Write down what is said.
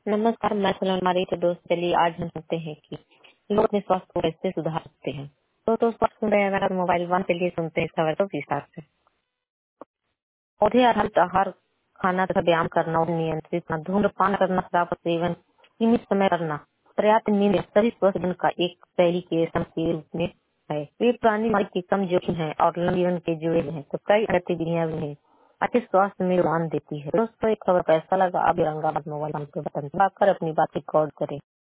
नमस्कार, मैं सलोनी हमारी तो दोस्त। चलिए आज हम सुनते हैं कि लोग अपने स्वास्थ्य को कैसे सुधार सकते हैं। तो स्वास्थ्य सुन रहे हैं, अगर आप मोबाइल वन के लिए सुनते हैं इस खबर को विस्तार से। पौधे आधारित आहार खाना तथा व्यायाम करना और नियंत्रित करना, धूम्रपान करना, शराब का सेवन सीमित समय करना, पर्याप्त नींद सभी स्वस्थ जीवन का एक शैली के के रूप में है। वे पुरानी बीमारी के कम जोखिम है और लंबे जीवन के जुड़े हुए हैं। तो कई गतिविधियां भी हैं अच्छे स्वास्थ्य में योगदान देती है। दोस्तों, एक खबर कैसा लगा आप औरंगाबाद मोबाइल पर बटन दबाकर अपनी बात रिकॉर्ड करें।